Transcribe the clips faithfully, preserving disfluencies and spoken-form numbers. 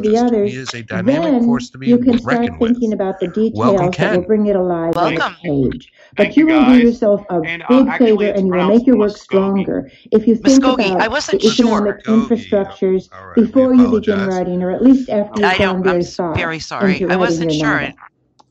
to the psychologist. others, He is a dynamic then force to be you can start reckoned with. thinking about the details Welcome, that will Ken. bring it alive on the Welcome. page. Thank But you you, will do guys. yourself a And, uh, big actually, favor, it's and you will pronounced make your work Muskogee. stronger if you think Muskogee. about I wasn't the sure. economic Muskogee. infrastructures All right, we before you begin apologize. writing, or at least after I you've don't, gone I'm very s- far very sorry. into I writing wasn't your sure. novel.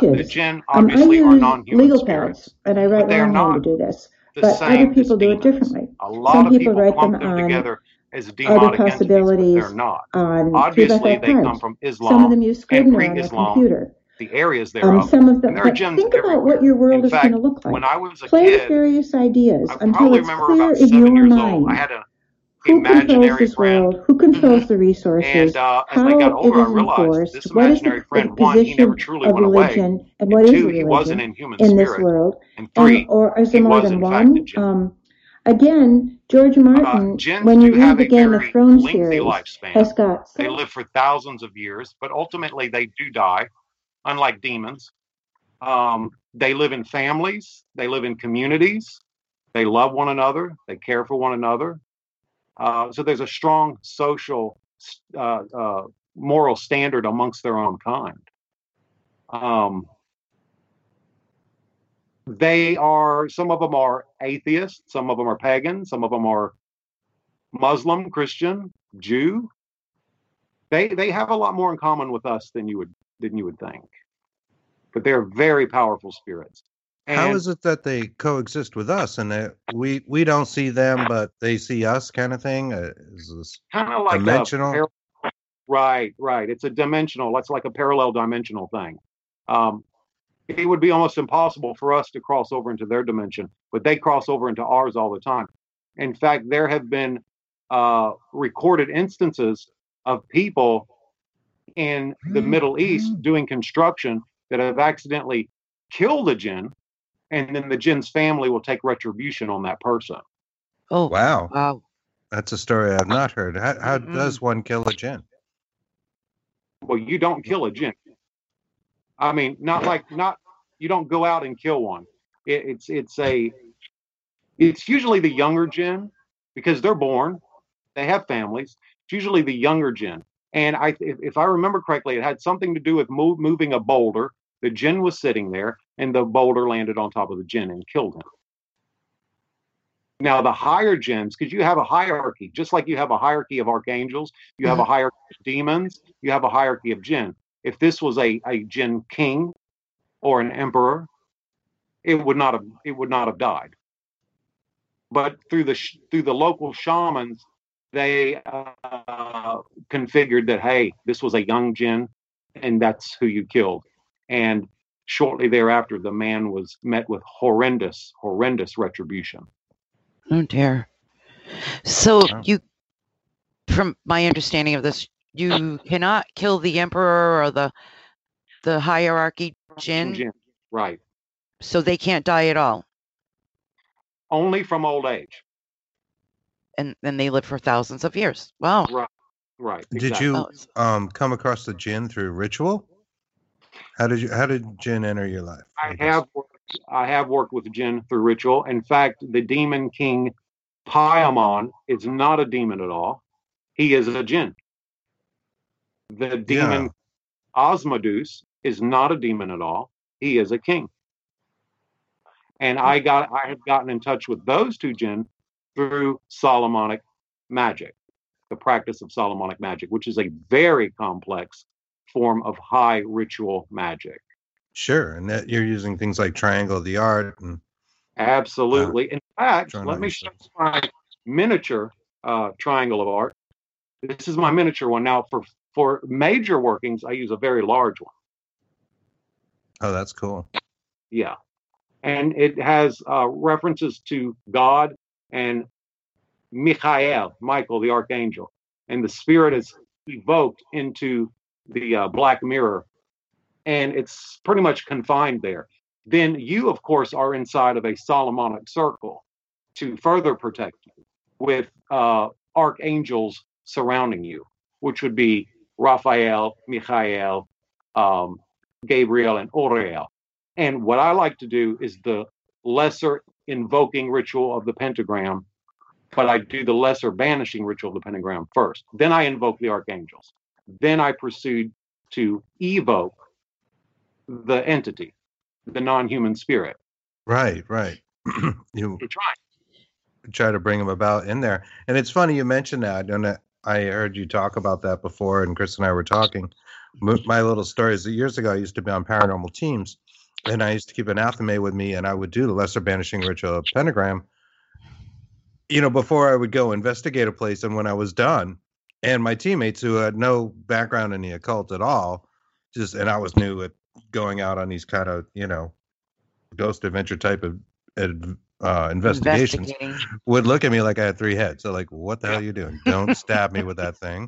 choose. the jinn Um, I obviously are use non-human legal spirits. pads, and I write but they are my own hand not to do this. The But same other people as do it demons. differently. A lot Some of people people write clump them them on together as other demonic entities, but possibilities they're not. on two by Obviously, five they come cards. from Some of Islam them use and Scrivener on their pre-Islam, computer. the areas Um, thereof, some of them, and there are but jinns think about everywhere. what your world In is fact, going to look when like. I was a Play with kid, various ideas I until probably it's remember clear about in seven your years old. I mind had a who controls imaginary this friend, world, who controls Mhm. the resources, and uh, as I got how it older, I is realized enforced, this what is the, imaginary the friend, one, he never position truly of went away, religion, and and what is two, a he wasn't religion in human in this spirit, world, and and three, or is he there more was than in fact a one? jinn. Um, Again, George Martin, Uh, jinns when you do read have the a Game of very Thrones lengthy series, lifespan. has got They live for thousands of years, but ultimately they do die, unlike demons. Um, they live in families. They live in communities. They love one another. They care for one another. Uh, so there's a strong social, uh, uh, moral standard amongst their own kind. Um, they are, some of them are atheists, some of them are pagan, some of them are Muslim, Christian, Jew. They they have a lot more in common with us than you would than you would think. But they're very powerful spirits. And how is it that they coexist with us and that we we don't see them but they see us, kind of thing? Uh, is this kind of like dimensional? A, right, right. It's a dimensional. That's like a parallel dimensional thing. Um, it would be almost impossible for us to cross over into their dimension, but they cross over into ours all the time. In fact, there have been uh, recorded instances of people in the Middle East doing construction that have accidentally killed a jinn, and then the jinn's family will take retribution on that person. Oh, Wow. wow. That's a story I've not heard. How, how Mm-mm. does one kill a jinn? Well, you don't kill a jinn. I mean, not like not you don't go out and kill one. It, it's it's a it's usually the younger jinn because they're born, they have families. It's usually the younger jinn, and I if, if I remember correctly, it had something to do with move, moving a boulder. The jinn was sitting there, and the boulder landed on top of the jinn and killed him. Now, the higher jinns, because you have a hierarchy, just like you have a hierarchy of archangels, you have a hierarchy of demons, you have a hierarchy of jinn. If this was a, a jinn king or an emperor, it would not have it would not have died. But through the through the local shamans, they uh, configured that, hey, this was a young jinn, and that's who you killed. And shortly thereafter, the man was met with horrendous, horrendous retribution. Oh dear. So Wow. you, from my understanding of this, you cannot kill the emperor or the the hierarchy jinn, Jinn, right? so they can't die at all, Only from old age. and then they live for thousands of years. Wow. Right. Right. Did exactly. you Oh, it's- um come across the jinn through ritual? How did you how did jinn enter your life? I guess? have worked, I have worked with jinn through ritual. In fact, the demon king Paimon is not a demon at all. He is a jinn. The demon Osmodus is not a demon at all. He is a king. And I got I have gotten in touch with those two jinn through Solomonic magic, the practice of Solomonic magic, which is a very complex form of high ritual magic. Sure, and that you're using things like Triangle of the Art and Absolutely. In fact, drawing let on me your show slides. you my miniature uh, triangle of art. This is my miniature one. Now, for for major workings, I use a very large one. Oh, that's cool. Yeah, and it has uh, references to God and Michael, Michael the archangel, and the spirit is evoked into the uh, black mirror, and it's pretty much confined there. Then you, of course, are inside of a Solomonic circle to further protect you with uh, archangels surrounding you, which would be Raphael, Michael, um, Gabriel, and Uriel. And what I like to do is the lesser invoking ritual of the pentagram, but I do the lesser banishing ritual of the pentagram first. Then I invoke the archangels. Then I proceed to evoke the entity, the non-human spirit. Right, right. You I'm trying. try to bring them about in there. And it's funny you mentioned that. And I I heard you talk about that before, and Chris and I were talking. M- My little story is that years ago, I used to be on paranormal teams, and I used to keep an Athame with me, and I would do the lesser banishing ritual of pentagram, you know, before I would go investigate a place. And when I was done, and my teammates who had no background in the occult at all, just, and I was new at going out on these kind of, you know, ghost adventure type of uh, investigations, investigating. would look at me like I had three heads. So like, what the hell are you doing? Don't stab me with that thing.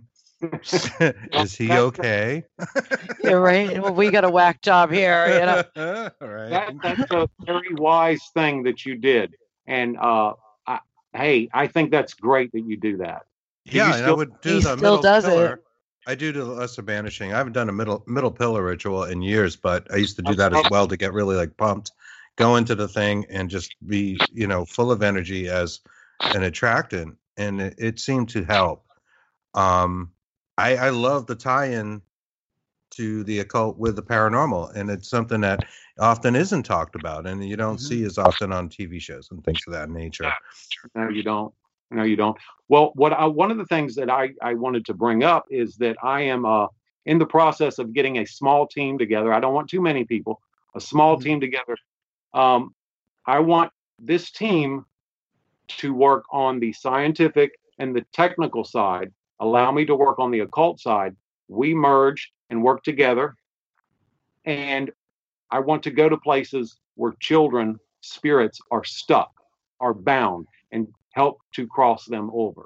Is he okay? Yeah, right. Well, we got a whack job here, you know. All right. That, that's a very wise thing that you did. And uh, I, hey, I think that's great that you do that. Do yeah, you and still, I would do He the still middle does pillar. it. I do the lesser banishing. I haven't done a middle middle pillar ritual in years, but I used to do that as well to get really like pumped, go into the thing and just be, you know, full of energy as an attractant, and it, it seemed to help. Um, I, I love the tie-in to the occult with the paranormal, and it's something that often isn't talked about, and you don't Mhm. see as often on T V shows and things of that nature. no, you don't. No, you don't. Well, what I, one of the things that I, I wanted to bring up is that I am uh, in the process of getting a small team together. I don't want too many people, a small Mhm. team together. Um, I want this team to work on the scientific and the technical side, allow me to work on the occult side. We merge and work together. And I want to go to places where children, spirits are stuck, are bound, and help to cross them over.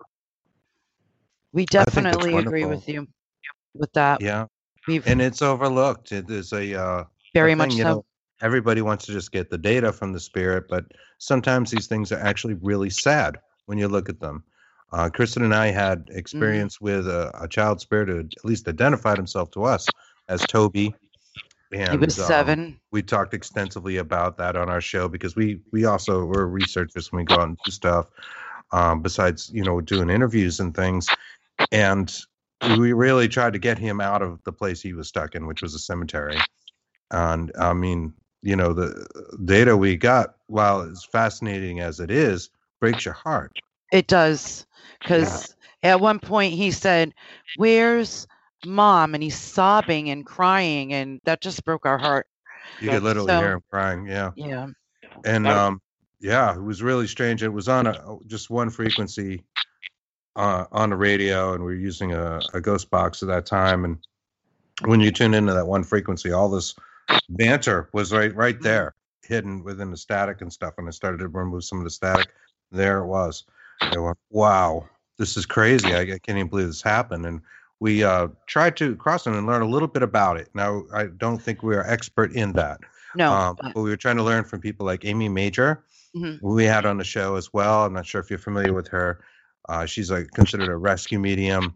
We I think that's definitely agree wonderful. with you with that. Yeah, We've and it's overlooked. It is a uh, a very thing, much you so. know. Everybody wants to just get the data from the spirit, but sometimes these things are actually really sad when you look at them. Uh, Kristen and I had Mhm. experience with a, a child spirit who at least identified himself to us as Toby, He was and um, seven. we talked extensively about that on our show because we we also were researchers when we go out and do stuff. Um, besides, you know, doing interviews and things, and we really tried to get him out of the place he was stuck in, which was a cemetery. And I mean, you know, the data we got, while as fascinating as it is, breaks your heart. It does, Yeah. because at one point he said, "Where's mom?" And he's sobbing and crying, and that just broke our heart. You could That's literally hear So, him crying. Yeah. yeah. And that, um, yeah, it was really strange. It was on a just one frequency uh, on the radio, and we were using a, a ghost box at that time. And when you tune into that one frequency, all this banter was right right there, hidden within the static and stuff. And I started to remove some of the static. There it was. I went, wow, this is crazy. I, I can't even believe this happened. And we uh, tried to cross it and learn a little bit about it. Now, I don't think we are expert in that. No. Um, but- but we were trying to learn from people like Amy Major, Mhm. who we had on the show as well. I'm not sure if you're familiar with her. Uh, she's like considered a rescue medium,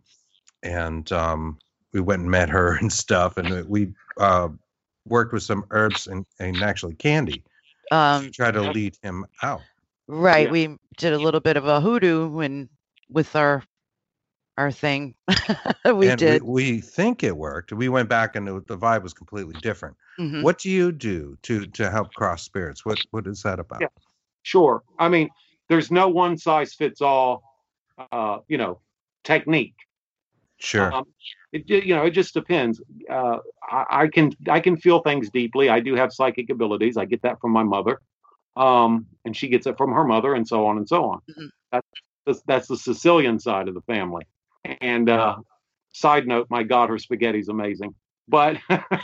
and um, we went and met her and stuff, and we uh, worked with some herbs and, and actually candy to Um, try to lead him out. right. Yeah. We did a little bit of a hoodoo and with our our thing. we And did. we, we think it worked. We went back and the, the vibe was completely different. Mhm. What do you do to to help cross spirits? What what is that about? Yeah. Sure. I mean, there's no one size fits all, uh, you know, technique. Sure. Um, it, you know, it just depends. Uh, I, I can I can feel things deeply. I do have psychic abilities. I get that from my mother, um, and she gets it from her mother, and so on and so on. Mhm. That's that's the Sicilian side of the family. And uh, side note, my God, her spaghetti's amazing. But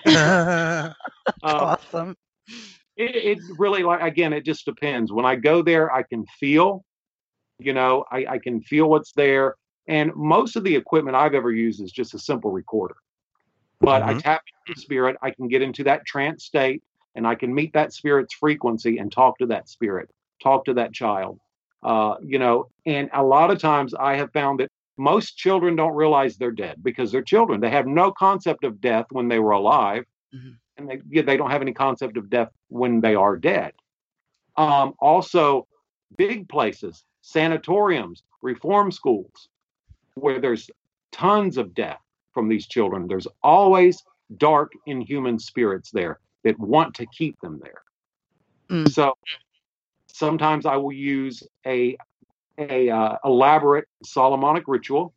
uh, Awesome. it, it really, like, again, it just depends. When I go there, I can feel, you know, I, I can feel what's there. And most of the equipment I've ever used is just a simple recorder. But I Mhm. tap into the spirit, I can get into that trance state, and I can meet that spirit's frequency and talk to that spirit, talk to that child. Uh, you know, and a lot of times I have found that most children don't realize they're dead because they're children. They have no concept of death when they were alive, Mhm. and they yeah, they don't have any concept of death when they are dead. Um, also, big places, sanatoriums, reform schools, where there's tons of death from these children. There's always dark, inhuman spirits there that want to keep them there. Mm. So sometimes I will use a a uh, elaborate Solomonic ritual,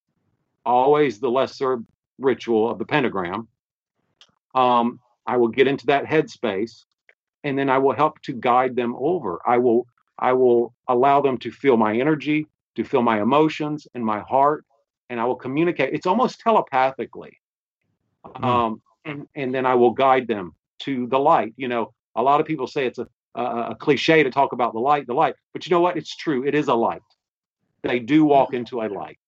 always the lesser ritual of the pentagram. Um, I will get into that headspace, and then I will help to guide them over. I will I will allow them to feel my energy, to feel my emotions and my heart, and I will communicate. It's almost telepathically. Mm. Um, and, and then I will guide them to the light. You know, a lot of people say it's a, a, a cliche to talk about the light, the light, but you know what? It's true. It is a light. They do walk into a light.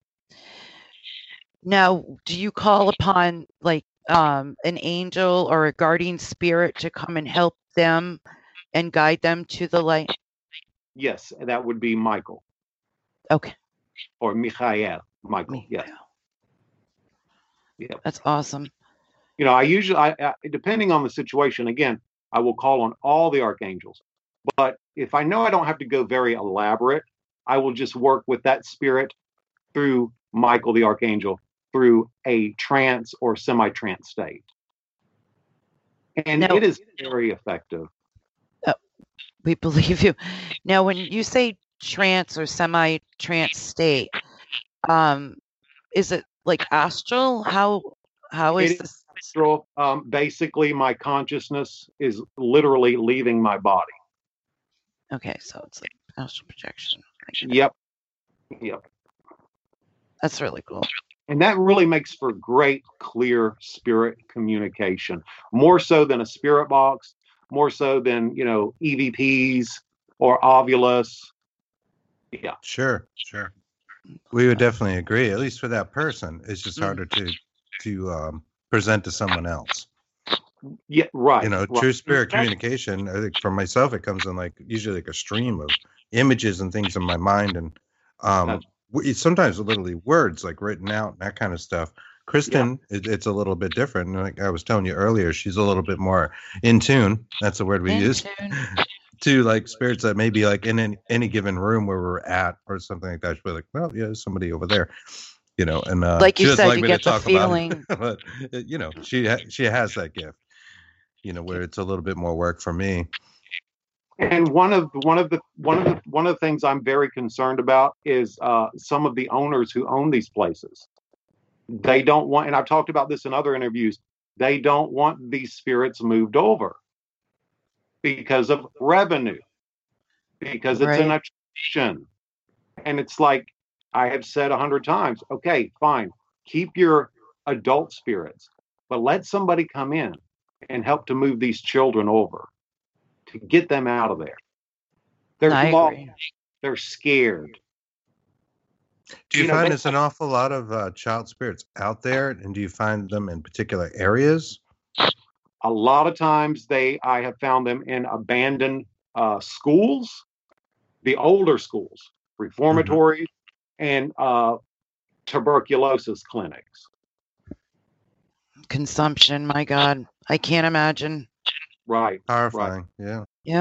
Now, do you call upon like um, an angel or a guardian spirit to come and help them and guide them to the light? Yes, that would be Michael. Okay. Or Michael, Michael, Me. yes. Yeah. That's awesome. You know, I usually, I, I, depending on the situation, again, I will call on all the archangels. But if I know I don't have to go very elaborate, I will just work with that spirit through Michael the archangel through a trance or semi-trance state. And now, it is very effective. Uh, we believe you. Now, when you say trance or semi-trance state, um, is it like astral? How how is it this? Is astral. Um, basically, my consciousness is literally leaving my body. Okay, so it's like astral projection. Yep. Yep. That's really cool. And that really makes for great, clear spirit communication, more so than a spirit box, more so than, you know, E V Ps or Ovilus. Yeah. Sure, sure. We would definitely agree. At least for that person, it's just harder to to um, present to someone else. Yeah, right. You know, right. true spirit communication. I think for myself, it comes in like usually like a stream of images and things in my mind, and um, it's sometimes literally words like written out and that kind of stuff. Kristen, yeah. it, it's a little bit different. Like I was telling you earlier, she's a little bit more in tune. That's the word we in use. Tune. To like spirits that may be like in any, any given room where we're at or something like that. She'll be like, well, yeah, there's somebody over there, you know, and uh, like you she said, like you me get to the talk feeling. About it. But, you know, she ha- she has that gift, you know, where it's a little bit more work for me. And one of one of the one of the one of the things I'm very concerned about is uh, some of the owners who own these places. They don't want, and I've talked about this in other interviews. They don't want these spirits moved over because of revenue, because it's right. an attraction. And it's like I have said a hundred times, okay, fine, keep your adult spirits, but let somebody come in and help to move these children over, to get them out of there. They're I lost. agree. They're scared. Do you, you know, find they, there's an awful lot of uh, child spirits out there, and do you find them in particular areas? A lot of times they, I have found them in abandoned uh, schools, the older schools, reformatories, mm-hmm. and uh, tuberculosis clinics. Consumption, my God, I can't imagine. Right. Horrifying. Right. Yeah. Yeah.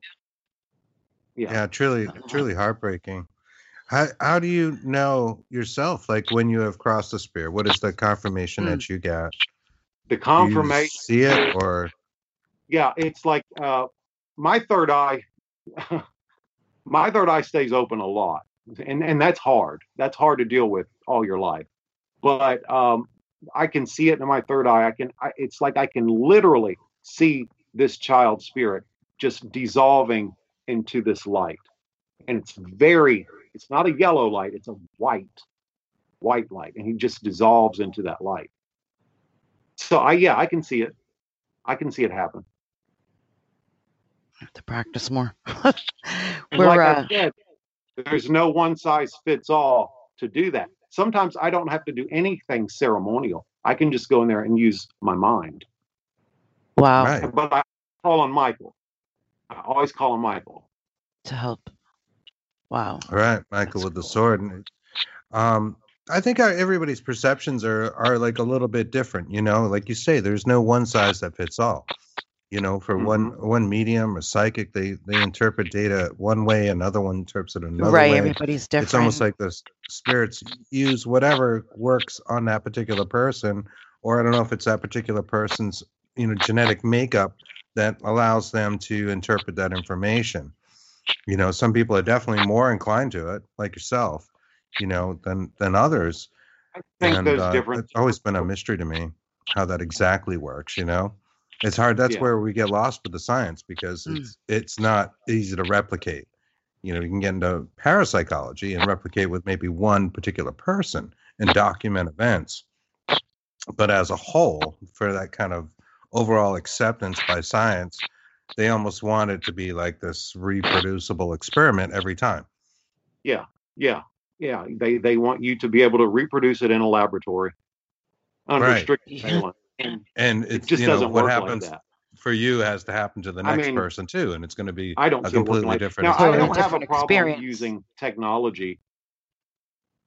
Yeah. Yeah. Truly, truly heartbreaking. How how do you know yourself? Like when you have crossed the spirit, what is the confirmation mm. that you get? The confirmation. Do you see it or? Yeah, it's like uh, my third eye. My third eye stays open a lot, and and that's hard. That's hard to deal with all your life. But um, I can see it in my third eye. I can. I, it's like I can literally see this child spirit just dissolving into this light, and it's very. It's not a yellow light. It's a white, white light, and he just dissolves into that light. So I yeah, I can see it. I can see it happen. I have to practice more. We're, like uh, I said, there's no one size fits all to do that. Sometimes I don't have to do anything ceremonial. I can just go in there and use my mind. Wow. Right. But I call on Michael. I always call on Michael. To help. Wow. All right, Michael That's with cool. the sword. Um, I think our, everybody's perceptions are are like a little bit different. You know, like you say, there's no one size that fits all. You know, for mm-hmm. one one medium or psychic, they they interpret data one way, another one interprets it another right, way. Right, everybody's different. It's almost like the spirits use whatever works on that particular person, or I don't know if it's that particular person's you know genetic makeup that allows them to interpret that information. You know, some people are definitely more inclined to it, like yourself, you know, than than others. I think and there's uh, different. It's always been a mystery to me how that exactly works. You know, it's hard. That's yeah. where we get lost with the science because mm. it's it's not easy to replicate. You know, you can get into parapsychology and replicate with maybe one particular person and document events, but as a whole, for that kind of overall acceptance by science. They almost want it to be like this reproducible experiment every time. Yeah, yeah, yeah. They they want you to be able to reproduce it in a laboratory under right. strict surveillance. And, and it's, it just you know, doesn't what work happens like that. For you has to happen to the next I mean, person too, and it's going to be I don't a completely like, different. Now, I don't different have a problem experience. using technology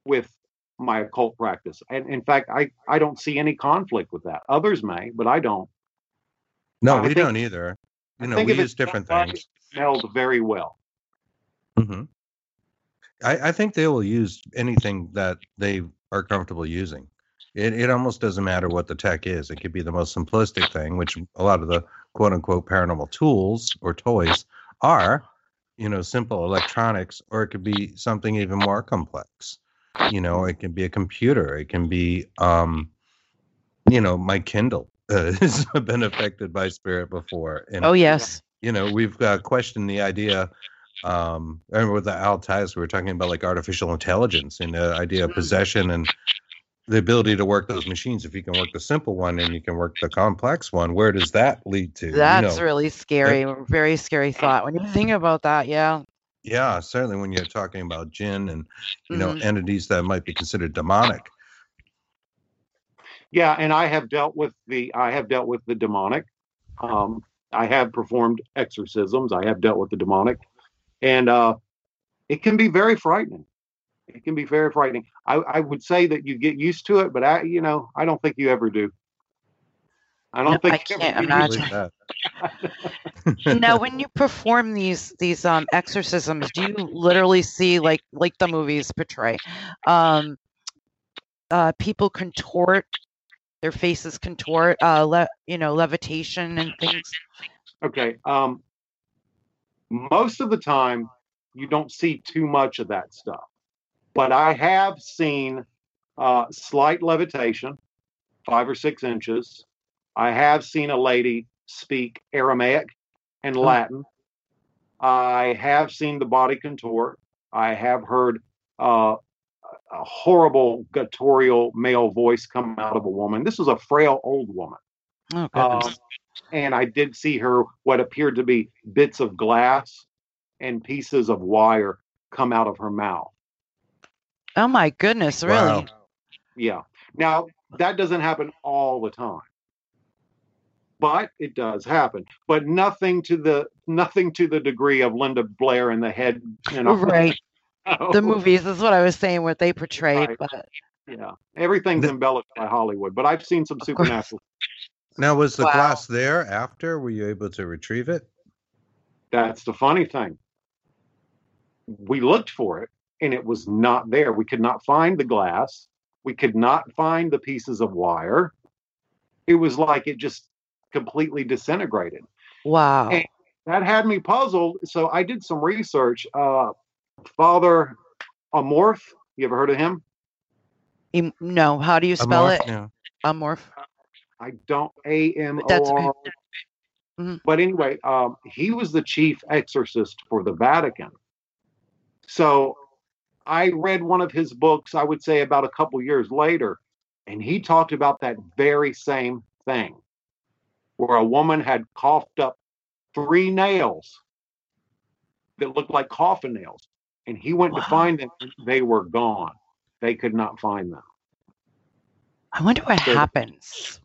with my occult practice. And in fact, I, I don't see any conflict with that. Others may, but I don't. No, I we think, don't either. You I know, think we if use different things. Held very well. Mm-hmm. I, I think they will use anything that they are comfortable using. It it almost doesn't matter what the tech is. It could be the most simplistic thing, which a lot of the quote unquote paranormal tools or toys are, you know, simple electronics, or it could be something even more complex. You know, it can be a computer. It can be, um, you know, my Kindle uh, has been affected by spirit before. And, oh, yes. You know, we've uh, questioned the idea. Um, I remember with the Al Tice, we were talking about like artificial intelligence and the idea of possession and the ability to work those machines. If you can work the simple one and you can work the complex one, where does that lead to? That's you know, really scary. That, very scary thought when you think about that. Yeah. Yeah, certainly when you're talking about jinn and, you mm-hmm. know, entities that might be considered demonic. Yeah, and I have dealt with the I have dealt with the demonic. Um, I have performed exorcisms. I have dealt with the demonic, and uh, it can be very frightening. It can be very frightening. I, I would say that you get used to it, but I, you know, I don't think you ever do. I don't no, think I can't imagine. Now, when you perform these these um, exorcisms, do you literally see like like the movies portray, um, uh, people contort, their faces contort, uh, le- you know, levitation and things? Okay. Um, most of the time, you don't see too much of that stuff, but I have seen uh, slight levitation, five or six inches. I have seen a lady speak Aramaic and Latin. Oh. I have seen the body contort. I have heard uh, a horrible guttural male voice come out of a woman. This was a frail old woman. Oh, goodness. Um, and I did see her, what appeared to be bits of glass and pieces of wire come out of her mouth. Oh, my goodness, really? Wow. Yeah. Now, that doesn't happen all the time, but it does happen. But nothing to the nothing to the degree of Linda Blair in the head. You know? Right. The movies is what I was saying, what they portrayed. Right. But yeah, everything's the, embellished by Hollywood. But I've seen some supernatural. Now, was the wow. glass there after? Were you able to retrieve it? That's the funny thing. We looked for it, and it was not there. We could not find the glass. We could not find the pieces of wire. It was like it just completely disintegrated. Wow. And that had me puzzled. So I did some research. Uh, Father Amorth, you ever heard of him? No. How do you spell Amorth, it? Yeah. Amorth. I don't, A M O R. That's okay. Mm-hmm. But anyway, um, he was the chief exorcist for the Vatican. So I read one of his books, I would say about a couple years later, and he talked about that very same thing, where a woman had coughed up three nails that looked like coffin nails. And he went wow. to find them. And they were gone. They could not find them. I wonder what so, happens.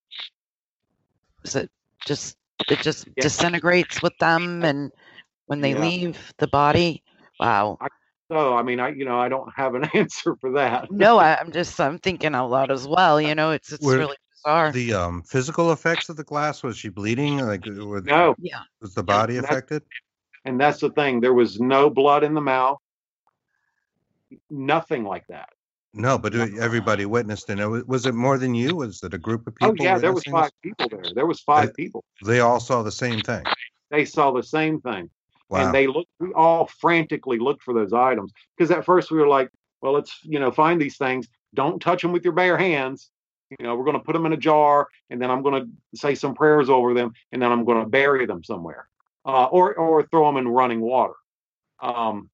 Is it just, it just yeah. disintegrates with them and when they yeah. leave the body? Wow. I, so, I mean, I, you know, I don't have an answer for that. No, I, I'm just, I'm thinking out loud as well. You know, it's, it's Were really bizarre. The um, physical effects of the glass, was she bleeding? Like, was, no. Yeah. Was the body and affected? And that's the thing. There was no blood in the mouth. Nothing like that. No, but everybody witnessed it. Was it more than you? Was it a group of people? Oh, yeah, there was five this? people there. There was five they, people. They all saw the same thing. They saw the same thing. Wow. And they looked, we all frantically looked for those items. Because at first we were like, well, let's, you know, find these things. Don't touch them with your bare hands. You know, we're going to put them in a jar, and then I'm going to say some prayers over them, and then I'm going to bury them somewhere. Uh, or or throw them in running water um,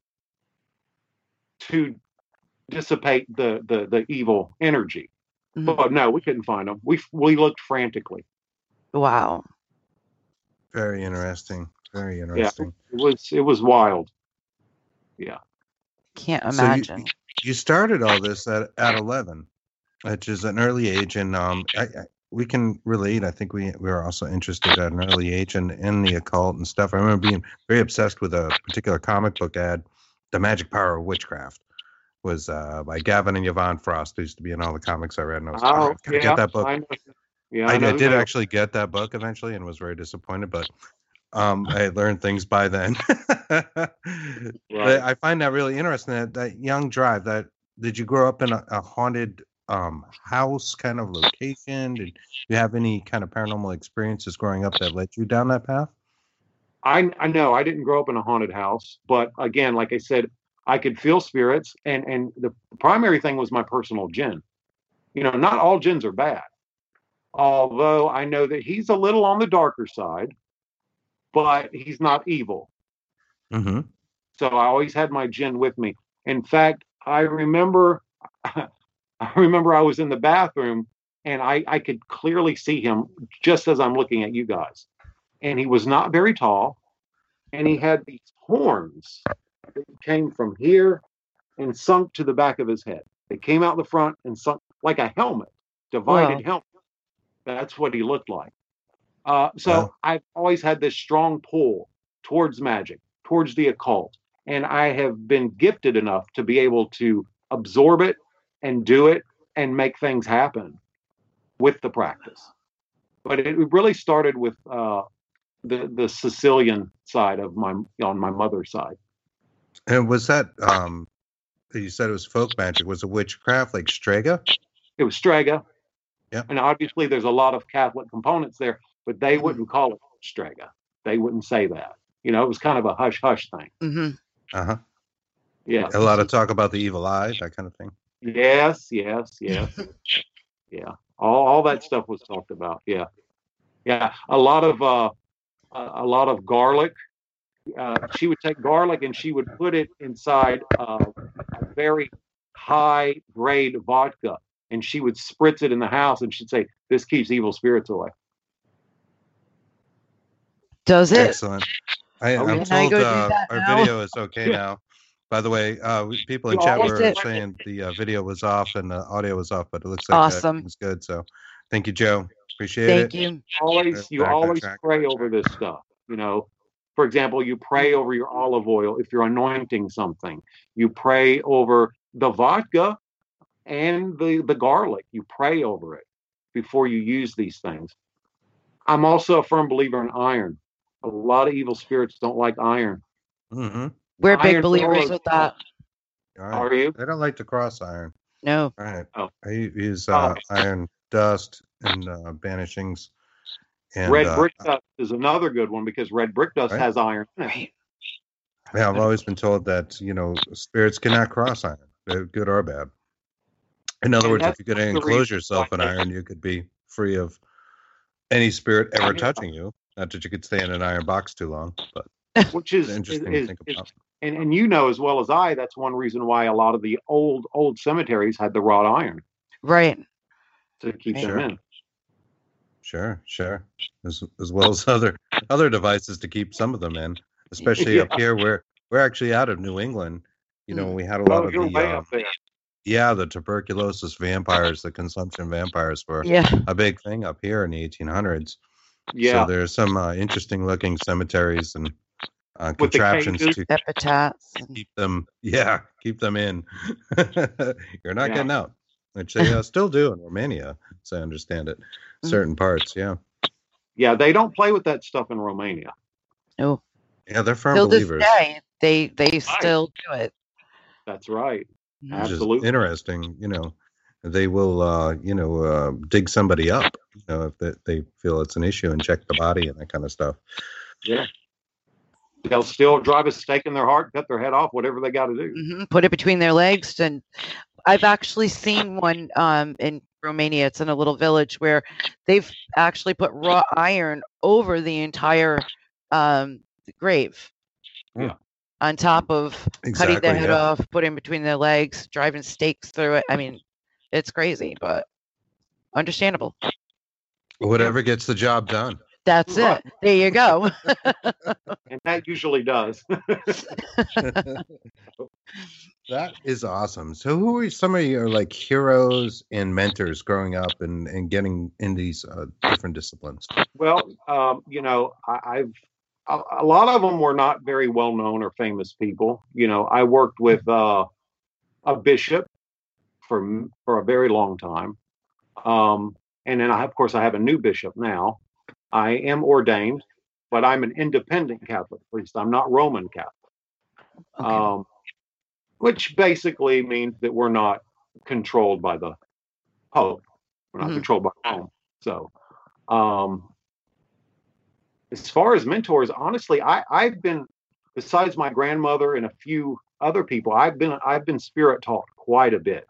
to dissipate the, the, the evil energy. Mm-hmm. But no, we couldn't find them. We we looked frantically. Wow. Very interesting. Very interesting. Yeah, it was it was wild. Yeah. Can't imagine. So you, you started all this at, at eleven, which is an early age, and um, I, I, we can relate. I think we we were also interested at an early age in, in the occult and stuff. I remember being very obsessed with a particular comic book ad, The Magic Power of Witchcraft. was uh, by Gavin and Yvonne Frost. Who used to be in all the comics I read. And I was, Oh, oh, I gotta yeah, get that book. I know. Yeah, I, I, know I who did they- actually get that book eventually and was very disappointed, but um, I had learned things by then. But I find that really interesting. That, that young drive. That did you grow up in a, a haunted um, house kind of location? Did you have any kind of paranormal experiences growing up that led you down that path? I I know I didn't grow up in a haunted house, but again, like I said, I could feel spirits, and and the primary thing was my personal jinn. You know, not all jinns are bad, although I know that he's a little on the darker side, but he's not evil. Mm-hmm. So I always had my jinn with me. In fact, I remember, I remember I was in the bathroom, and I I could clearly see him just as I'm looking at you guys, and he was not very tall, and he had these horns that came from here and sunk to the back of his head. They came out the front and sunk like a helmet, divided Wow. helmet. That's what he looked like. Uh, so Wow. I've always had this strong pull towards magic, towards the occult, and I have been gifted enough to be able to absorb it and do it and make things happen with the practice. But it really started with uh, the the Sicilian side of my on my mother's side. And was that um, you said it was folk magic? Was it witchcraft like Strega? It was Strega. Yeah. And obviously there's a lot of Catholic components there, but they wouldn't call it Strega. They wouldn't say that. You know, it was kind of a hush hush thing. Mm-hmm. Uh huh. Yeah. A lot of talk about the evil eye, that kind of thing. Yes, yes, yes. Yeah. All all that stuff was talked about. Yeah. Yeah. A lot of uh a, a lot of garlic. Uh, she would take garlic and she would put it inside uh, a very high grade vodka, and she would spritz it in the house, and she'd say, "This keeps evil spirits away." Does it? Excellent. I, Oh, I'm yeah. Can I told go do uh, that our now? video is okay Yeah. now. By the way, uh, we- people in You chat always were did. saying the uh, video was off and the audio was off, but it looks like Awesome. uh, it's good. So thank you, Joe. Appreciate Thank it. you. Always, you Back on always track. pray over this stuff. You know, for example, you pray over your olive oil if you're anointing something. You pray over the vodka and the the garlic. You pray over it before you use these things. I'm also a firm believer in iron. A lot of evil spirits don't like iron. Mm-hmm. We're big Iron believers always- with that. All right. Are you? I don't like to cross iron. No. All right. Oh. I use uh, Uh, iron dust and uh, banishings. And red uh, brick dust is another good one because red brick dust Right. has iron in it. Right. yeah, I've always been told that you know spirits cannot cross iron, they're good or bad. In other And words, that's if you could the enclose reason yourself in why- iron, you could be free of any spirit ever Yeah. touching you. Not that you could stay in an iron box too long, but Which is, it's is, interesting to is, think is about. and, and you know as well as I, that's one reason why a lot of the old old cemeteries had the wrought iron Right. to keep Sure. them in. Sure, sure. As as well as other other devices to keep some of them in, especially Yeah. up here where we're actually out of New England. You know, Mm. we had a lot Oh, of you're the way um, up there. yeah, the tuberculosis vampires, the consumption vampires were Yeah. a big thing up here in the eighteen hundreds. Yeah. So there's some uh, interesting looking cemeteries and uh, With the contraptions cages. to Epitaphs. and- keep them, yeah, keep them in. You're not Yeah. getting out, which they uh, still do in Romania, as I understand it. Mm. Certain parts, yeah. Yeah, they don't play with that stuff in Romania. No. Yeah, they're firm Till this believers. day, they they still do it. That's right. Mhm. Which is Absolutely. interesting, you know. They will, uh, you know, uh, dig somebody up, you know, if they, they feel it's an issue and check the body and that kind of stuff. Yeah. They'll still drive a stake in their heart, cut their head off, whatever they got to do. Mhm. Put it between their legs, and I've actually seen one um, in Romania. It's in a little village where they've actually put raw iron over the entire um, grave. Yeah. On top of cutting Exactly, their head yeah. off, putting between their legs, driving stakes through it. I mean, it's crazy, but understandable. Whatever gets the job done. That's Right. it. There you go. And that usually does. That is awesome. So, who are some of your like heroes and mentors growing up and, and getting in these uh, different disciplines? Well, um, you know, I, I've a, a lot of them were not very well known or famous people. You know, I worked with uh, a bishop for for a very long time. Um, and then, I, of course, I have a new bishop now. I am ordained, but I'm an independent Catholic priest. I'm not Roman Catholic, Okay. um, which basically means that we're not controlled by the Pope. We're not Mhm. controlled by Rome. So, um, as far as mentors, honestly, I, I've been, besides my grandmother and a few other people, I've been I've been spirit taught quite a bit.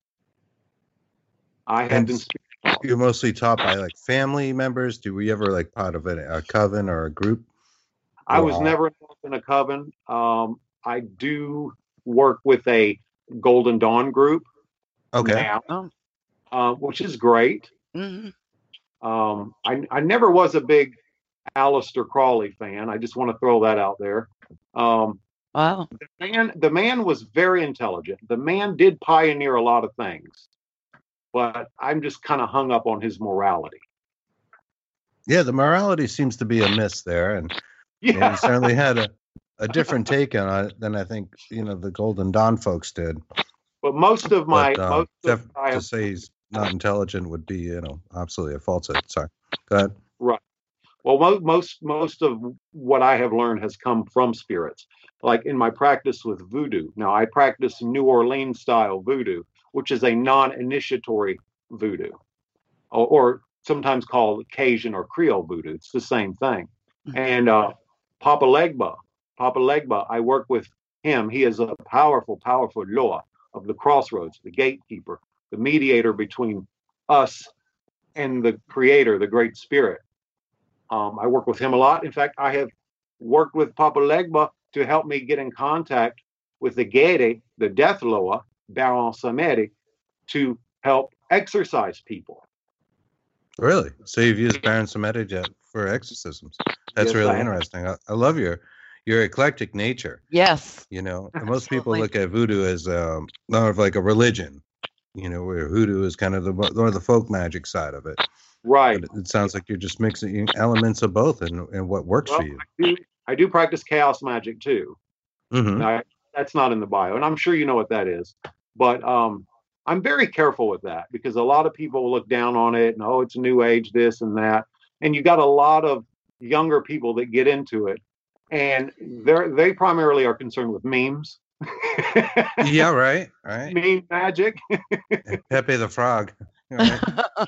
I have And been spirit taught. you're mostly taught by like family members. Do we ever like part of a, a coven or a group? I was Wow. never involved in a coven. Um, I do work with a Golden Dawn group Okay. now, Oh. uh, which is great. Mhm. Um, I, I never was a big Aleister Crowley fan. I just want to throw that out there. Um, Wow. the man, the man was very intelligent. The man did pioneer a lot of things, but I'm just kind of hung up on his morality. Yeah, the morality seems to be a miss there, and Yeah, yeah, he certainly had a, a different take on it than I think you know the Golden Dawn folks did. but most of my But uh, most Jeff, of I to have, say he's not intelligent would be you know absolutely a falsehood. Sorry. Go ahead. right. Well, mo- most most of what I have learned has come from spirits. Like in my practice with voodoo. Now I practice New Orleans style voodoo, which is a non-initiatory voodoo, or, or sometimes called Cajun or Creole voodoo. It's the same thing. And uh, Papa Legba, Papa Legba, I work with him. He is a powerful, powerful Loa of the crossroads, the gatekeeper, the mediator between us and the Creator, the Great Spirit. Um, I work with him a lot. In fact, I have worked with Papa Legba to help me get in contact with the Gede, the death Loa, Baron Samedi, to help exorcise people. Really? So you've used Baron Samedi for exorcisms? That's Yes, really I have. interesting. I, I love your your eclectic nature. Yes. You know, and most people Absolutely. look at voodoo as um, more of like a religion. You know, where hoodoo is kind of the more the folk magic side of it. Right. But it, it sounds like you're just mixing elements of both, and and what works Well, for you. I do, I do practice chaos magic too. Mm-hmm. Now, that's not in the bio, and I'm sure you know what that is. But um, I'm very careful with that because a lot of people look down on it and, oh, it's new age, this and that. And you got a lot of younger people that get into it, and they're they primarily are concerned with memes. Yeah, right, right. Meme magic. Pepe the Frog. Right?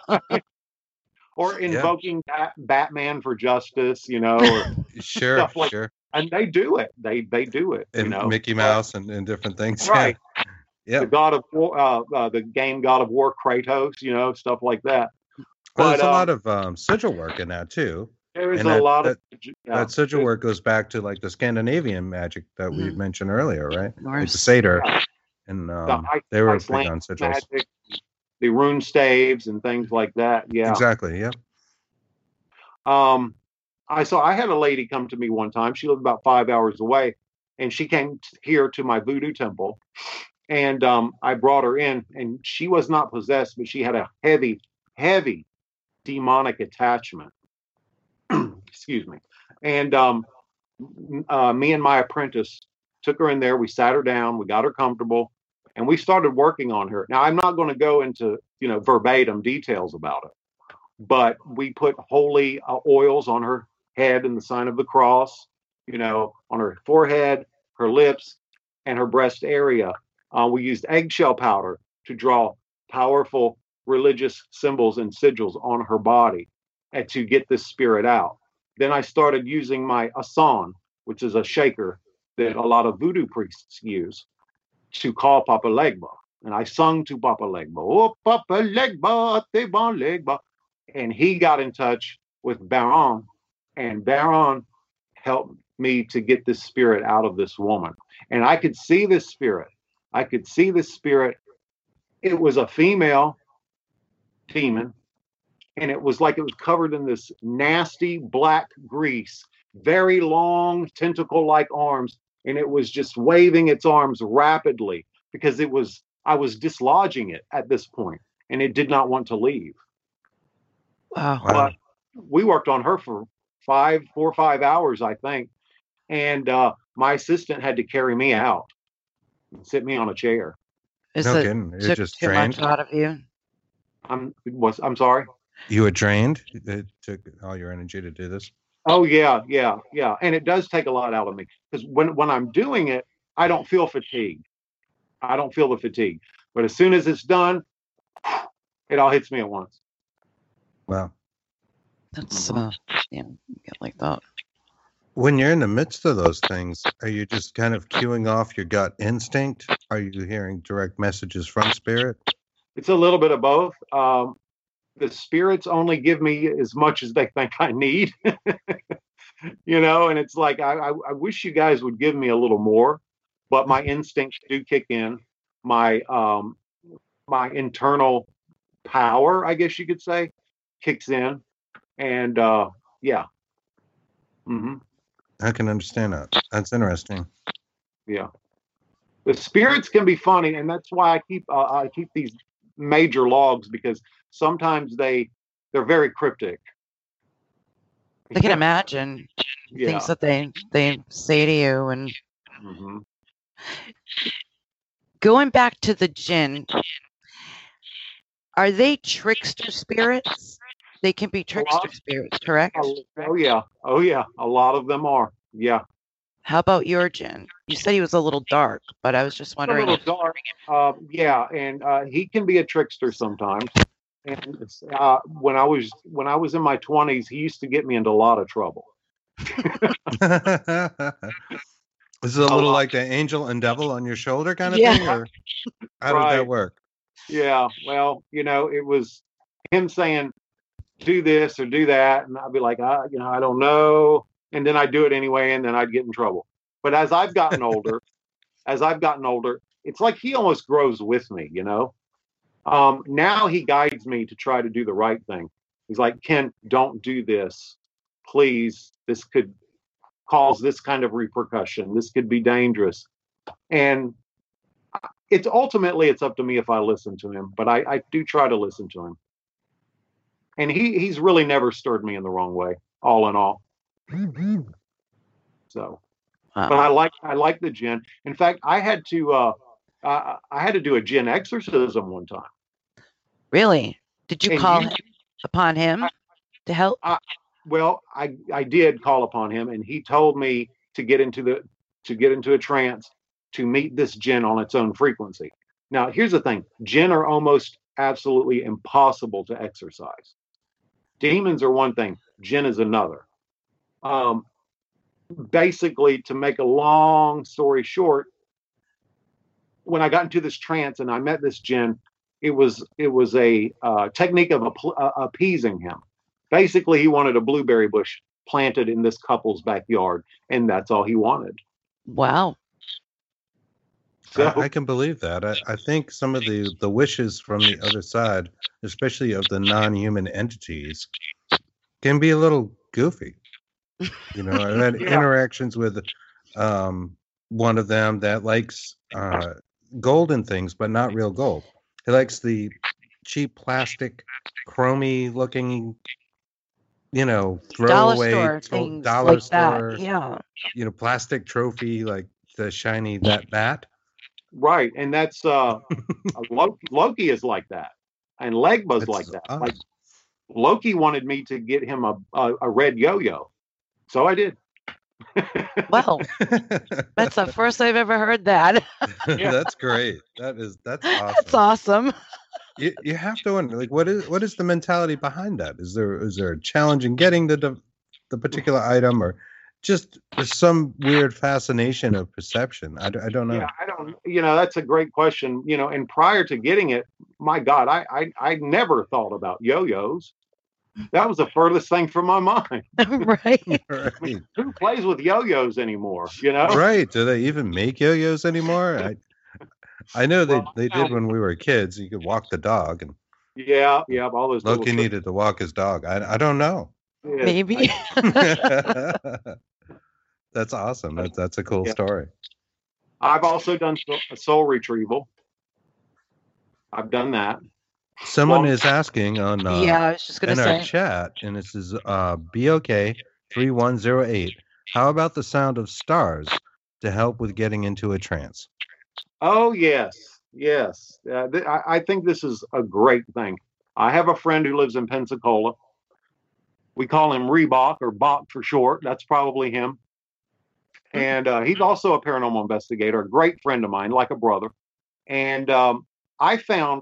Or Yeah. invoking Bat- Batman for justice, you know, or Sure, stuff like sure. and they do it. They they do it, you And know. Mickey Mouse and, and different things. Right. Yeah. The God of War, uh, uh, the game God of War, Kratos, you know, stuff like that. Well, there's But a um, lot of um, sigil work in that too. there is And a that, lot that, of yeah, that sigil there's- work goes back to like the Scandinavian magic that we Mhm. mentioned earlier, right? Like the Norse. satyr, yeah, and the um, Ice- they were big Icelandic on sigils. magic, the rune staves, and things like that. Yeah. Exactly. Yeah. Um, I saw I had a lady come to me one time. She lived about five hours away, and she came t- here to my voodoo temple, and um, I brought her in, and she was not possessed, but she had a heavy, heavy demonic attachment. Excuse me. And um, uh, me and my apprentice took her in there. We sat her down. We got her comfortable, and we started working on her. Now, I'm not going to go into you know verbatim details about it, but we put holy uh, oils on her head and the sign of the cross, you know, on her forehead, her lips, and her breast area. Uh, we used eggshell powder to draw powerful religious symbols and sigils on her body and to get this spirit out. Then I started using my asan, which is a shaker that a lot of voodoo priests use, to call Papa Legba. And I sung to Papa Legba, oh, Papa Legba, te bon Legba. And he got in touch with Baron, and Baron helped me to get this spirit out of this woman. And I could see this spirit. I could see this spirit. It was a female demon, and it was like it was covered in this nasty black grease, very long tentacle-like arms, and it was just waving its arms rapidly because it was I was dislodging it at this point, and it did not want to leave. Wow. Wow. But we worked on her for five, four or five hours, I think, and uh, my assistant had to carry me out and sit me on a chair. Is no it kidding. You're took just too trained. much out of you? I'm was I'm sorry. You were trained. It took all your energy to do this. Oh yeah, yeah, yeah. And it does take a lot out of me because when when I'm doing it, I don't feel fatigue. I don't feel the fatigue. But as soon as it's done, it all hits me at once. Wow. That's uh, yeah, get like that. When you're in the midst of those things, are you just kind of cueing off your gut instinct? Are you hearing direct messages from spirit? It's a little bit of both. Um, the spirits only give me as much as they think I need, you know, and it's like, I, I, I wish you guys would give me a little more, but my instincts do kick in. My, um, my internal power, I guess you could say, kicks in. And, uh, yeah. Mm-hmm. I can understand that. That's interesting. Yeah. The spirits can be funny, and that's why I keep uh, I keep these major logs, because sometimes they they're very cryptic. I can imagine Yeah. things that they they say to you. And Mm-hmm. going back to the jinn, are they trickster spirits? They can be trickster spirits, correct? Oh, oh yeah, oh yeah, a lot of them are. Yeah. How about your jinn? You said he was a little dark, but I was just wondering. A little dark. Uh, yeah, and uh, he can be a trickster sometimes. And uh, when I was when I was in my twenties, he used to get me into a lot of trouble. This is a little like the angel and devil on your shoulder kind of Yeah. thing, or how Right. did that work? Yeah, well, you know, it was him saying, do this or do that, and I'd be like, I, you know, I don't know, and then I'd do it anyway, and then I'd get in trouble. But as I've gotten older, as I've gotten older, it's like he almost grows with me, you know. Um, now he guides me to try to do the right thing. He's like, Ken, don't do this, please. This could cause this kind of repercussion. This could be dangerous, and it's ultimately it's up to me if I listen to him. But I, I do try to listen to him. And he he's really never stirred me in the wrong way, all in all. So, Wow. but I like I like the jinn. In fact, I had to uh, I, I had to do a jinn exorcism one time. Really? Did you And call you- him, upon him to help? Well, I I did call upon him, and he told me to get into the to get into a trance to meet this jinn on its own frequency. Now, here's the thing: jinn are almost absolutely impossible to exorcise. Demons are one thing, jinn is another. Um, basically, to make a long story short, when I got into this trance and I met this jinn, it was it was a uh, technique of app- uh, appeasing him. Basically, he wanted a blueberry bush planted in this couple's backyard, and that's all he wanted. Wow. So, I, I can believe that. I, I think some of the, the wishes from the other side, especially of the non-human entities, can be a little goofy. You know, I've had Yeah. interactions with um, one of them that likes uh, golden things, but not real gold. He likes the cheap plastic, chromy looking, you know, Dollar throwaway store to- things dollar like store, that. Yeah. you know, plastic trophy like the shiny that bat. right, and that's uh, Loki, Loki is like that, and Legba's It's like that. odd. Like Loki wanted me to get him a a, a red yo-yo, so I did. Well, that's the first I've ever heard that. That's great. That is that's awesome. That's awesome. You, you have to wonder, like, what is what is the mentality behind that? Is there is there a challenge in getting the the, the particular item, or just some weird fascination of perception? I, d- I don't know. Yeah, I don't. You know, that's a great question. You know, and prior to getting it, my God, I I, I never thought about yo-yos. That was the furthest thing from my mind. Right. Right. Who plays with yo-yos anymore? You know, Right. Do they even make yo-yos anymore? I I know they, Well, they did when we were kids. You could walk the dog, and Yeah, yeah, all those. Loki little needed to walk his dog. I I don't know. tricks. Maybe. That's awesome. That's that's a cool Yeah. story. I've also done so- a soul retrieval. I've done that. Someone Well- is asking on uh, Yeah, I was just gonna in our say. chat, and this is uh, B O K three one zero eight. How about the sound of stars to help with getting into a trance? Oh yes, yes. Uh, th- I, I think this is a great thing. I have a friend who lives in Pensacola. We call him Reebok, or Bach for short. That's probably him. And uh, he's also a paranormal investigator, a great friend of mine, like a brother. And um, I found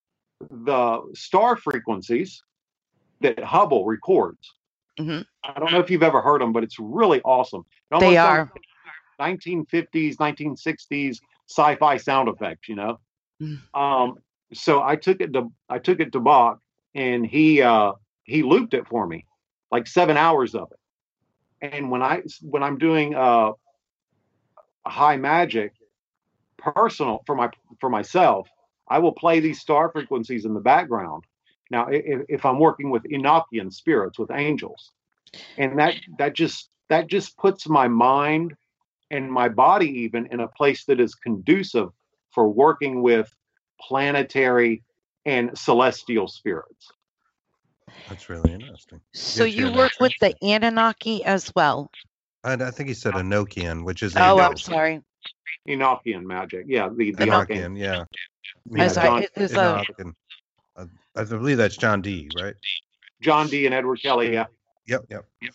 the star frequencies that Hubble records. Mm-hmm. I don't know if you've ever heard them, but it's really awesome. It They are nineteen fifties, nineteen sixties sci-fi sound effects, you know. Mm. Um, so I took it to I took it to Bach, and he uh, he looped it for me, like seven hours of it. And when I when I'm doing uh, high magic, personal for my for myself, I will play these star frequencies in the background. Now, if, if I'm working with Enochian spirits, with angels, and that that just that just puts my mind and my body even in a place that is conducive for working with planetary and celestial spirits. That's really interesting. So you, you work with the Anunnaki as well? I, I think he said Enochian, which is oh, angels. I'm sorry. Enochian magic, yeah, the, the Enochian, yeah. yeah. Sorry, John, Enochian. A... I believe that's John Dee, right? John Dee and Edward Kelly, yeah. Yep, yep. yep.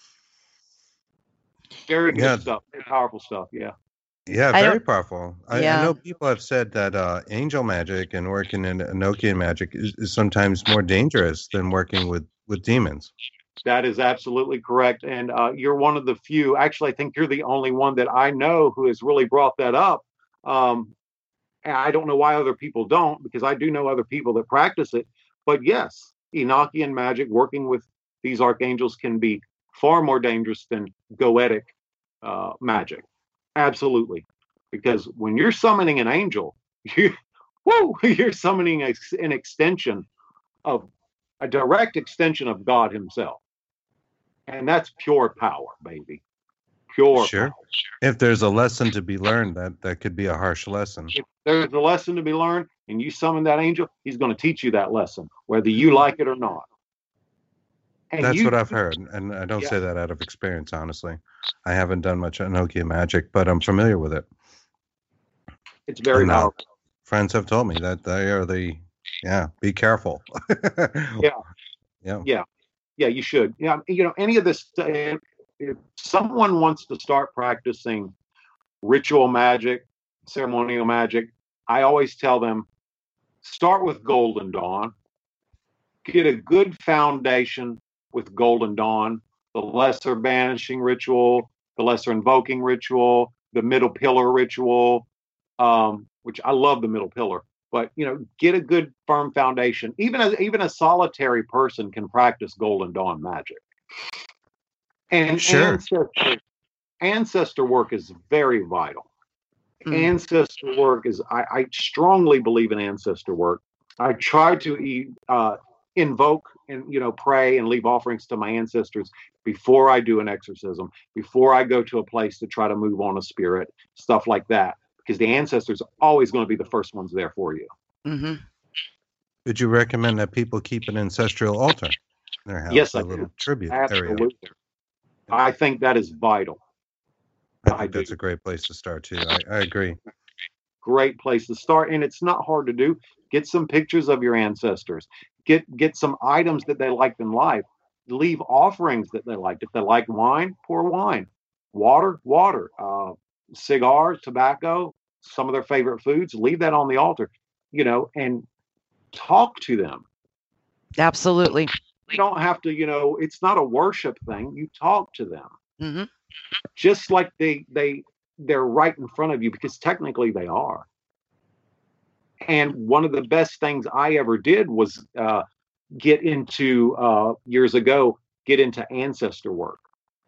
Very good yeah. stuff, very powerful stuff, yeah. Yeah, very powerful. I, yeah. I know people have said that uh, angel magic and working in Enochian magic is, is sometimes more dangerous than working with, with demons. That is absolutely correct. And uh, you're one of the few, actually, I think you're the only one that I know who has really brought that up. Um, and I don't know why other people don't, because I do know other people that practice it. But yes, Enochian magic, working with these archangels, can be far more dangerous than goetic uh, magic. Absolutely. Because when you're summoning an angel, you, whoa, you're summoning a, an extension of, a direct extension of God himself. And that's pure power, baby. Pure sure. power. If there's a lesson to be learned, that, that could be a harsh lesson. If there's a lesson to be learned and you summon that angel, he's going to teach you that lesson, whether you like it or not. And That's you, what I've heard, and I don't yeah. say that out of experience, honestly. I haven't done much Enochian magic, but I'm familiar with it. It's very and, powerful. Uh, friends have told me that they are the, yeah, be careful. yeah. Yeah. Yeah. Yeah, you should. Yeah, you know, any of this, if someone wants to start practicing ritual magic, ceremonial magic, I always tell them, start with Golden Dawn. Get a good foundation with Golden Dawn, the lesser banishing ritual, the lesser invoking ritual, the middle pillar ritual, um, which I love the middle pillar. But, you know, get a good firm foundation. Even a, even a solitary person can practice Golden Dawn magic. And sure. ancestor, ancestor work is very vital. Mm. Ancestor work is, I, I strongly believe in ancestor work. I try to uh, invoke and, you know, pray and leave offerings to my ancestors before I do an exorcism, before I go to a place to try to move on a spirit, stuff like that. Because the ancestors are always going to be the first ones there for you. Mm-hmm. Would you recommend that people keep an ancestral altar in their house? Yes, a I little do. tribute Absolutely. area. I think that is vital. I think I that's do. a great place to start too. I, I agree. Great place to start, and it's not hard to do. Get some pictures of your ancestors. Get get some items that they liked in life. Leave offerings that they liked. If they like wine, pour wine. Water, water. Uh, cigars, tobacco, some of their favorite foods, leave that on the altar, you know, and talk to them. Absolutely. You don't have to, you know, it's not a worship thing. You talk to them. Mm-hmm. Just like they, they, they're right in front of you, because technically they are. And one of the best things I ever did was uh, get into, uh, years ago, get into ancestor work.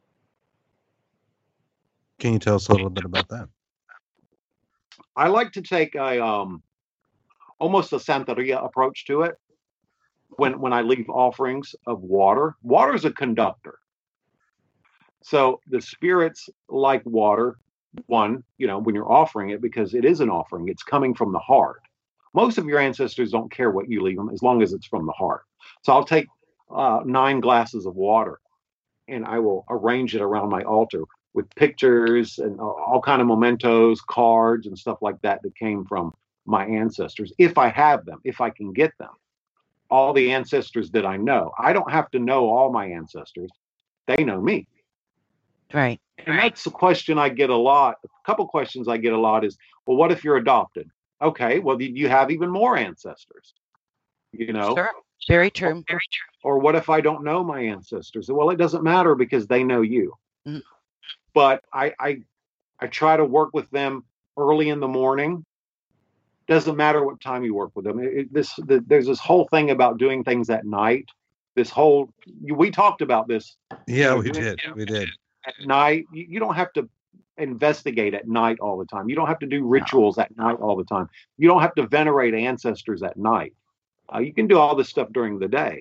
Can you tell us a little bit about that? I like to take a um, almost a Santeria approach to it. When when I leave offerings of water, water is a conductor. So the spirits like water. One, you know, when you're offering it, because it is an offering, it's coming from the heart. Most of your ancestors don't care what you leave them as long as it's from the heart. So I'll take uh, nine glasses of water, and I will arrange it around my altar with pictures and all kind of mementos, cards, and stuff like that that came from my ancestors, if I have them, if I can get them. All the ancestors that I know. I don't have to know all my ancestors. They know me. Right. And that's a question I get a lot. A couple questions I get a lot is, well, what if you're adopted? Okay, well, you have even more ancestors, you know? Sure. Very true. Or, or what if I don't know my ancestors? Well, it doesn't matter because they know you. Mm-hmm. But I, I, I try to work with them early in the morning. Doesn't matter what time you work with them. It, it, this, the, there's this whole thing about doing things at night. This whole, we talked about this. Yeah, you know, we did. We did. At night, you, you don't have to investigate at night all the time. You don't have to do rituals no. at night all the time. You don't have to venerate ancestors at night. Uh, you can do all this stuff during the day.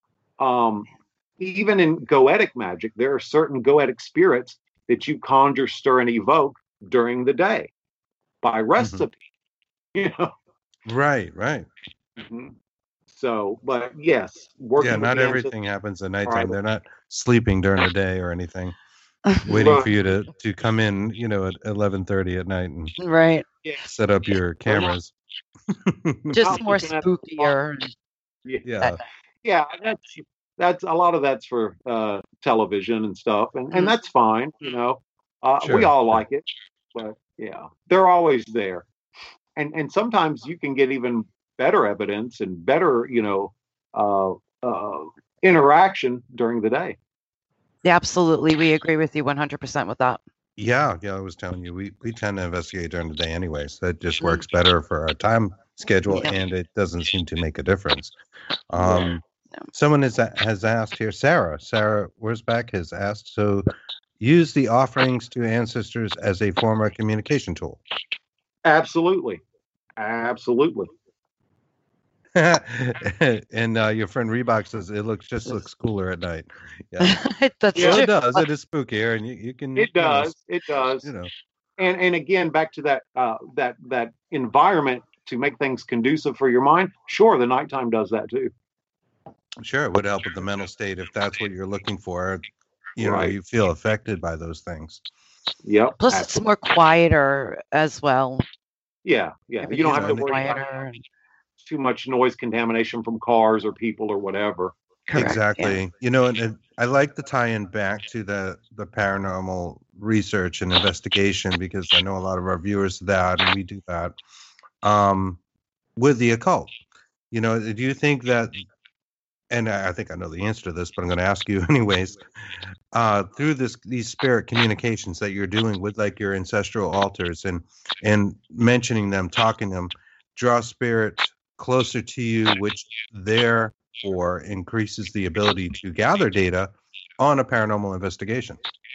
Um, even in goetic magic, there are certain goetic spirits that you conjure, stir, and evoke during the day by recipe. Mm-hmm. You know? Right, right. Mm-hmm. So, but yes, working yeah, not everything happens at nighttime. Right. They're not sleeping during the day or anything, waiting right. for you to, to come in, you know, at eleven thirty at night and right. set up your cameras. Just more spookier. Yeah, yeah. That's that's a lot of that's for uh, television and stuff, and, and that's fine. You know, uh, sure. we all like it, but yeah, they're always there. And and sometimes you can get even better evidence and better, you know, uh, uh, interaction during the day. Yeah, absolutely. We agree with you one hundred percent with that. Yeah, yeah, I was telling you, we, we tend to investigate during the day anyways. That just works better for our time schedule, yeah. and it doesn't seem to make a difference. Um, yeah. no. Someone has, has asked here, Sarah, Sarah Wurzbach has asked, so use the offerings to ancestors as a form of communication tool. Absolutely. Absolutely. and uh, your friend Reebok says it looks just looks cooler at night. Yeah, That's yeah, true. It does. It is spookier, and you, you can. It does. You know, it does. You know, and and again, back to that uh, that that environment to make things conducive for your mind. Sure, the nighttime does that too. Sure, it would help with the mental state if that's what you're looking for. You know, right. you feel affected by those things. Yep. Plus, absolutely. it's more quieter as well. Yeah, yeah. You don't have to worry about too much noise contamination from cars or people or whatever. Correct, exactly. Yeah. You know, and, and I like the tie-in back to the the paranormal research and investigation, because I know a lot of our viewers do that, and we do that um, with the occult. You know, do you think that? And I think I know the answer to this, but I'm going to ask you anyways. Uh, through this, these spirit communications that you're doing with like your ancestral altars and and mentioning them, talking them, draw spirits closer to you, which therefore increases the ability to gather data on a paranormal investigation.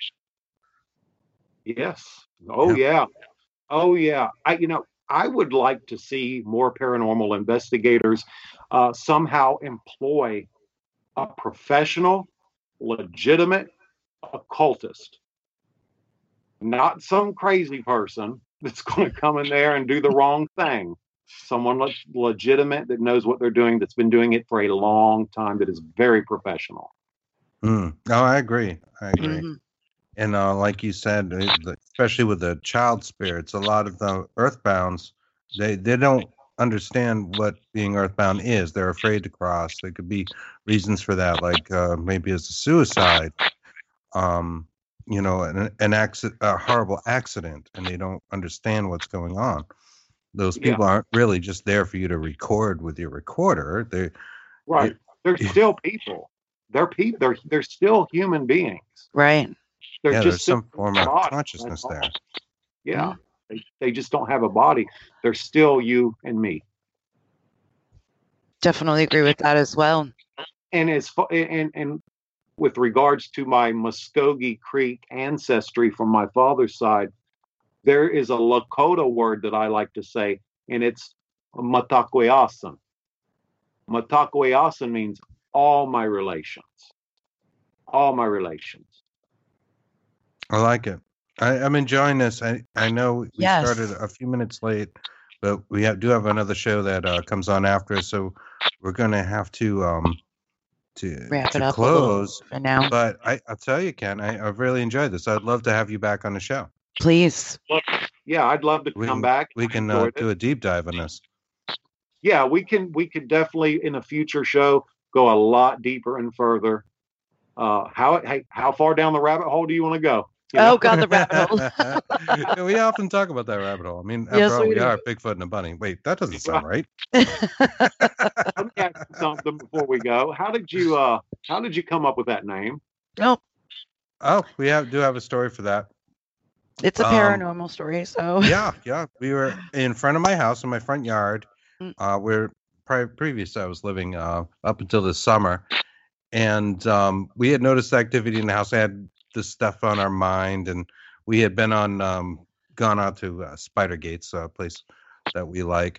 Yes. Oh yeah. yeah. Oh yeah. I you know I would like to see more paranormal investigators uh, somehow employ a professional, legitimate occultist, not some crazy person that's going to come in there and do the wrong thing. Someone le- legitimate that knows what they're doing, that's been doing it for a long time, that is very professional. Mm. Oh, I agree. I agree. Mm-hmm. And uh, like you said, especially with the child spirits, a lot of the earthbounds, they, they don't understand what being earthbound is. They're afraid to cross. There could be reasons for that, like uh, maybe it's a suicide, um, you know, an, an accident, a horrible accident, and they don't understand what's going on. Those people yeah. aren't really just there for you to record with your recorder. They right. It, they're still people. They're people. They're they're still human beings. Right. They're yeah, just there's some form of body. consciousness there. Yeah. Mm-hmm. They, they just don't have a body. They're still you and me. Definitely agree with that as well. And as far, and and with regards to my Muskogee Creek ancestry from my father's side, there is a Lakota word that I like to say, and it's Matakweasan. Matakweasan means all my relations. All my relations. I like it. I, I'm enjoying this. I, I know we yes. started a few minutes late, but we have, do have another show that uh, comes on after, so we're going to have to um to, Wrap to it up close for now. But I, I'll tell you, Ken, I, I've really enjoyed this. I'd love to have you back on the show. Please. yeah, I'd love to we come can, back. We can uh, do a deep dive on this. Yeah, we can. We could definitely in a future show go a lot deeper and further. Uh, how how far down the rabbit hole do you want to go? You know? Oh God, the rabbit hole. Yeah, we often talk about that rabbit hole. I mean, after yes, all, we, we are Bigfoot and a bunny. Wait, that doesn't sound right. Let me ask you something before we go. How did you uh how did you come up with that name? Oh, oh, we have do have a story for that. It's a paranormal um, story. So yeah, yeah, we were in front of my house in my front yard. Uh, where pri- previous I was living uh, up until this summer, and um, we had noticed activity in the house. I had this stuff on our mind, and we had been on um, gone out to uh, Spider Gates, a place that we like,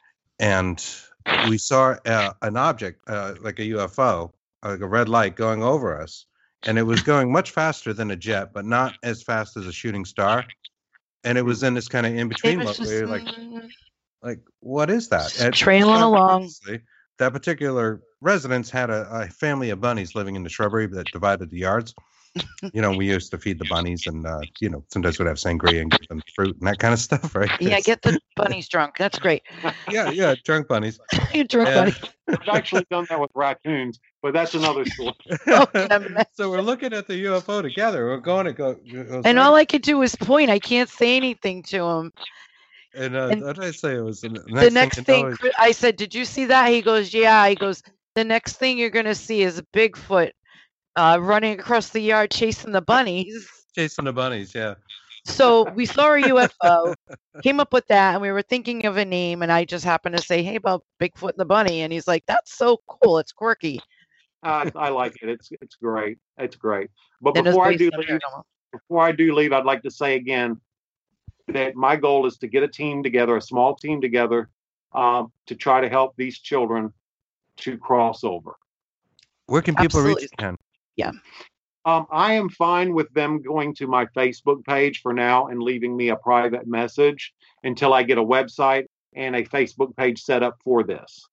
and we saw uh, an object uh, like a U F O, like a red light going over us, and it was going much faster than a jet, but not as fast as a shooting star. And it was in this kind of in between look where you're like, like what is that? And trailing along. That particular residence had a, a family of bunnies living in the shrubbery that divided the yards. You know, we used to feed the bunnies, and uh, you know, sometimes we'd have sangria and give them fruit and that kind of stuff, right? Yeah, get the bunnies drunk. That's great. Yeah, yeah, drunk bunnies. You drunk and, bunnies. I've actually done that with raccoons, but that's another story. Oh, so we're looking at the U F O together. We're going to go. go and all I could do was point. I can't say anything to him. And, uh, and what did I say? It was the next, the next thing. thing, Is, I said, "Did you see that?" He goes, "Yeah." He goes, "The next thing you're gonna see is a Bigfoot uh, running across the yard chasing the bunnies." Chasing the bunnies, yeah. So we saw a U F O, came up with that, and we were thinking of a name, and I just happened to say, "Hey, about Bigfoot and the bunny," and he's like, "That's so cool. It's quirky." Uh, I like it. It's it's great. It's great. But before I do leave, before I do leave, I'd like to say again that my goal is to get a team together, a small team together, um, to try to help these children to cross over. Where can people Absolutely. reach you? Yeah. Um, I am fine with them going to my Facebook page for now and leaving me a private message until I get a website and a Facebook page set up for this.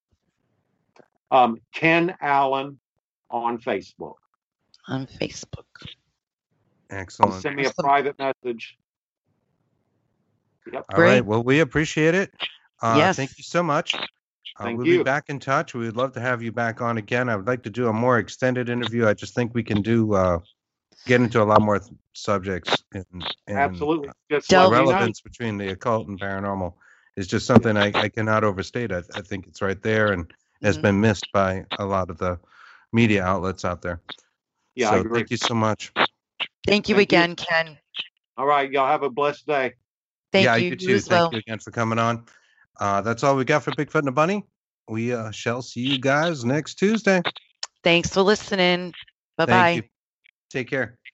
Um, Ken Allen on Facebook. On Facebook. Excellent. Send me a private message. Yep. All Great. Right. Well, we appreciate it. Uh, yes. Thank you so much. Uh, thank we'll you. be back in touch. We would love to have you back on again. I would like to do a more extended interview. I just think we can do uh, get into a lot more th- subjects. And, and, Absolutely. Just the relevance between the occult and paranormal is just something I, I cannot overstate. I, I think it's right there and has mm-hmm. been missed by a lot of the media outlets out there. Yeah, so I agree. Thank you so much. Thank you thank again, you. Ken. All right. Y'all have a blessed day. Thank yeah, you. you too. Thank well. you again for coming on. Uh, that's all we got for Bigfoot and the Bunny. We uh, shall see you guys next Tuesday. Thanks for listening. Bye-bye. Take care.